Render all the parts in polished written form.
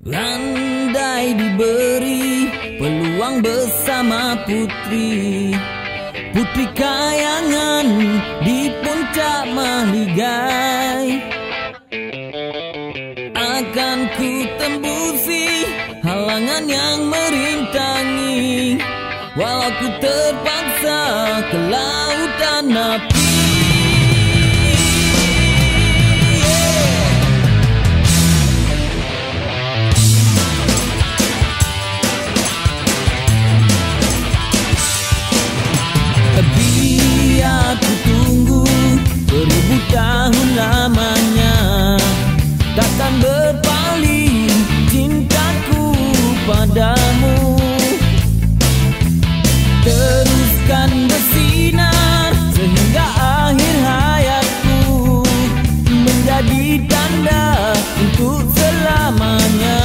Andai diberi peluang bersama putri kayangan di puncak mahligai, akan ku tembusi halangan yang merintangi, walau ku terpaksa ke lautan api. Biar ku tunggu beribu tahun lamanya, takkan berpaling cintaku padamu. Teruskan bersinar sehingga akhir hayatku, menjadi tanda untuk selamanya.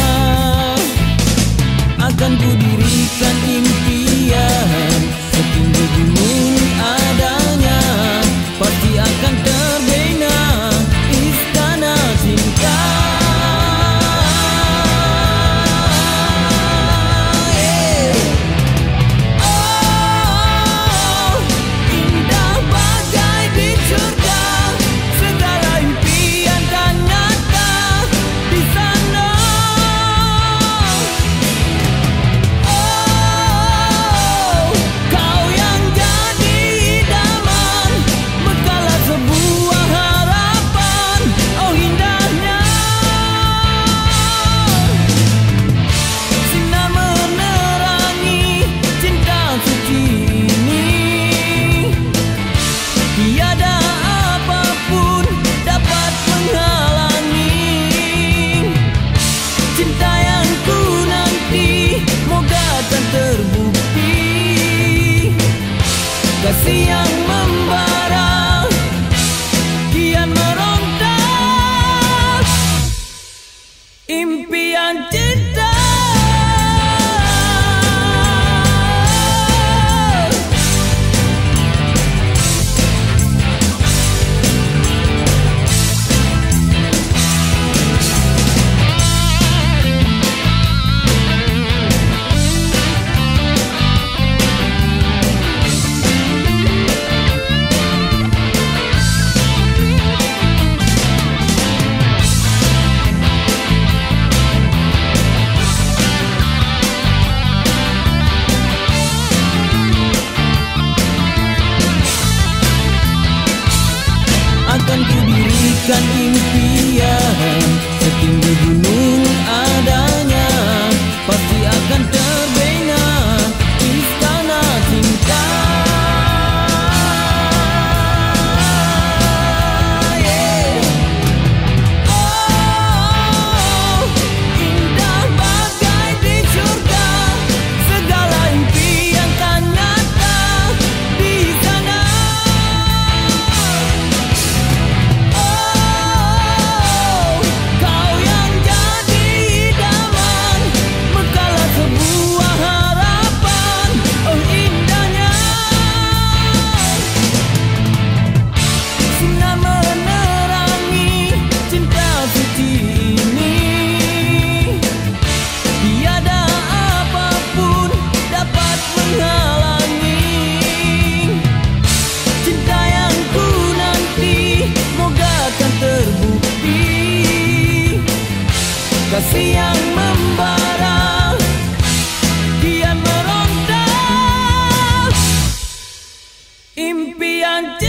Akan ku dirikan impian setinggi gunung adanya, pasti akan terbina istana cinta. Oh, indah bagai di surga, segala impian kan nyata di sana. Kasih yang membara kian merontak, impian cinta. Akan ku dirikan impian setinggi gunung adanya, pasti akan terbina istana cinta. Oh, indah bagai di surga, segala impian kan nyata di sana. Kasih yang membara kian merontak, impian cinta.